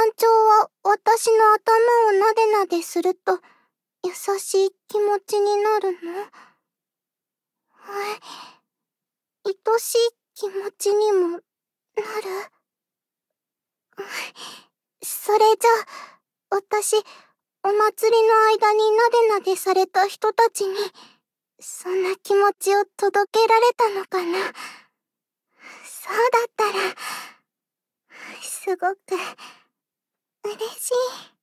団長は私の頭をなでなですると優しい気持ちになるの？愛しい気持ちにもなる？それじゃあ、私、お祭りの間になでなでされた人たちに、そんな気持ちを届けられたのかな。そうだったら、すごく嬉しい。